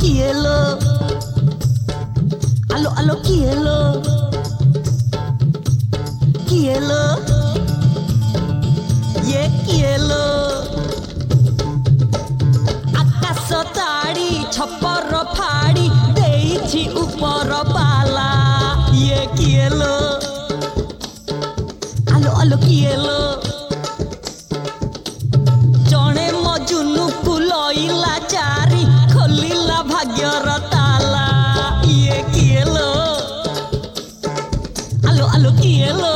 किए लो आलो आलो किए लो ये किए लो आकाश ताड़ी छपर फाड़ी देइछि ऊपर बाला ये किए लो आलो आलो किए लो जणे मजुनु कुलइला चारी खोलिला भाग्यर ताला ये किए लो आलो आलो किए लो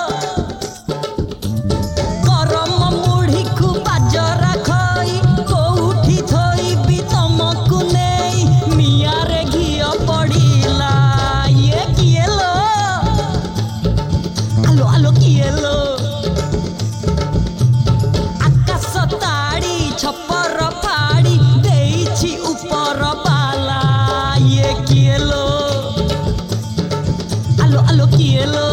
गरम मुढ़ी को बाजरा खई कोउठी थोइबी तमकु नेई नियारे घियो पड़िला ये किए लो आलो आलो किए लो आकाश ताड़ी छपर फाड़ी देइछि ऊपर बाला ये किए लो आलो आलो किए लो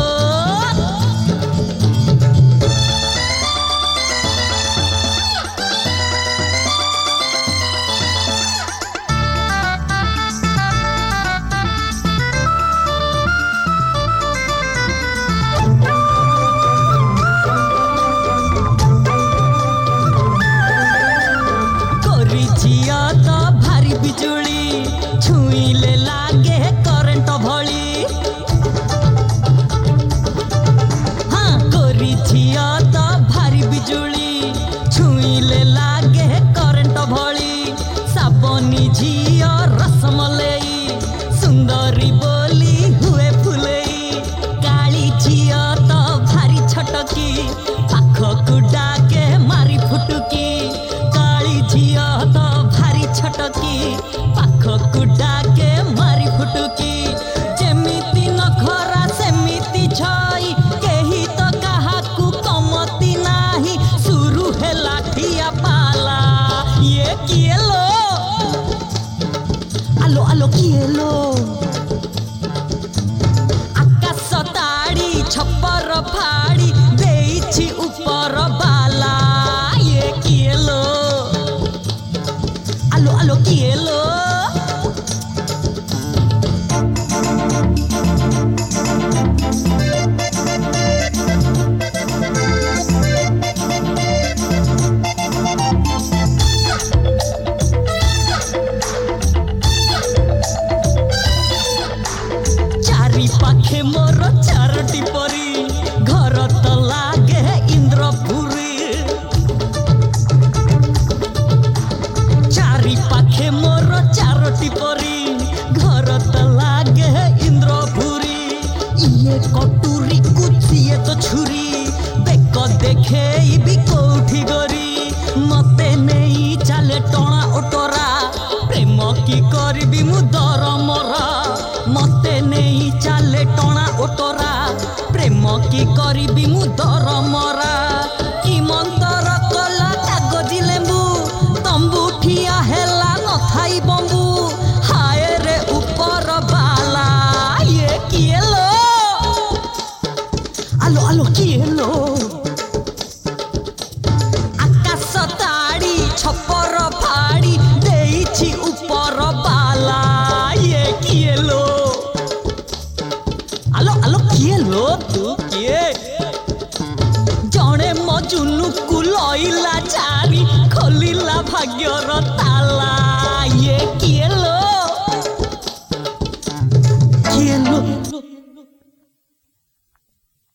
कोरी झिया तो भारी बिजुली छुईले लागे करंट भली हाँ कोरी झिया तो भारी बिजुली छुईले लागे करंट भली साबनी झिया रसमलई सुंदरी बोली हुए फुलई काली झिया तो भारी छटकी पाखकु डाके मारी फुटुकी काली झिया तो भारी छटकी पाखकु डाके मारी फुटुकी जेमिति नखरा सेमिति छई केही तो काहाकु कमति नाही शुरू हेला ठिया पाला ये किए लो आलो आलो किए लो आकाश ताड़ी छपर फाड़ी देइछि ऊपर बाला ये किए लो आलो आलो किए लो चारि पाखे मोर चारोटी परी घर तो लागे इंद्रपुरी चारि पाखे मोर चारोटी परी घर तो लागे इंद्रपुरी इये कटुरी कुचिए तो छुरी बेक देखे भी कोठी गरी मते नहीं चले टणा ओटरा प्रेम की करबी मु दर मरा मते नहीं चले टणा ओटरा प्रेम की करबी मु दर मरा कि मंतर कला कागजी लेंबू तंबू ठिया हेला न थाई बंबू हाय रे ऊपर बाला ये किए लो आलो आलो किए लो आकाश ताड़ी छपर फाड़ी देइछि ऊपर बाला ये किए लो आलो आलो किए लो तू किए जणे मजुनु कुलइला चारी खोलिला भाग्यर